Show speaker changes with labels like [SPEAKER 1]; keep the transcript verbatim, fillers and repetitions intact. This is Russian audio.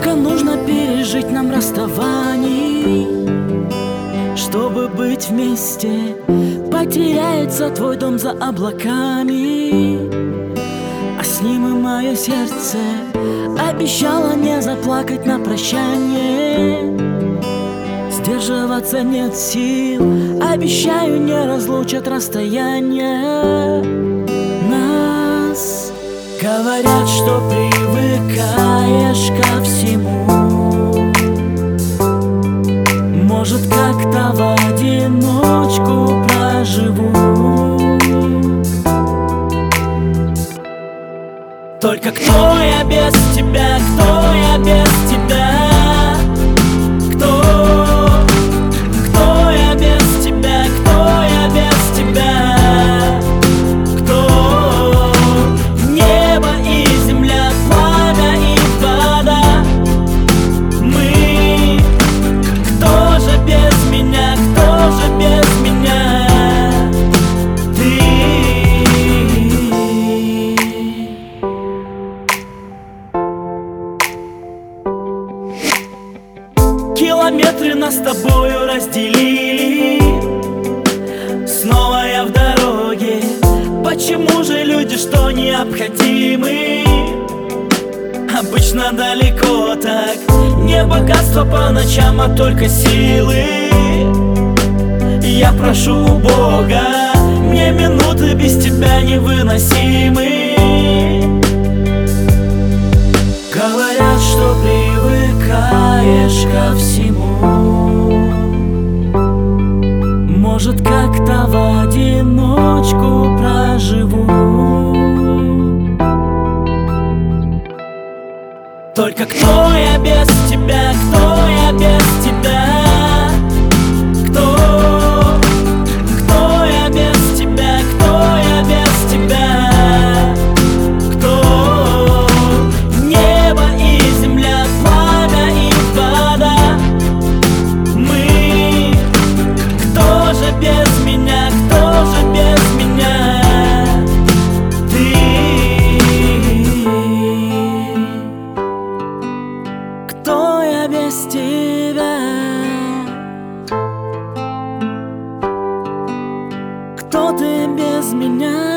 [SPEAKER 1] Сколько нужно пережить нам расставаний, чтобы быть вместе? Потеряется твой дом за облаками, а с ним и мое сердце. Обещала не заплакать на прощание, сдерживаться нет сил. Обещаю, не разлучат расстояние нас. Говорят, что привыкаешь ко всему, может, как-то в одиночку проживу. Только кто я без тебя, кто я без тебя? Кто? Кто я без тебя, кто я без тебя? Кто? Небо и земля, пламя и вода. Мы. Кто же без меня, кто же без меня? Километры нас с тобою разделили, снова я в дороге. Почему же люди, что необходимы, обычно далеко так? Не богатство по ночам, а только силы. Я прошу у Бога, мне минуты без тебя невыносимы. Говорят, что привыкаешь ко всему, может, как-то в одиночку проживу. Только кто я без тебя, кто я без тебя? Кто? Кто я без тебя, кто я без тебя? Без меня, кто же без меня? Ты. Кто я без тебя? Кто ты без меня?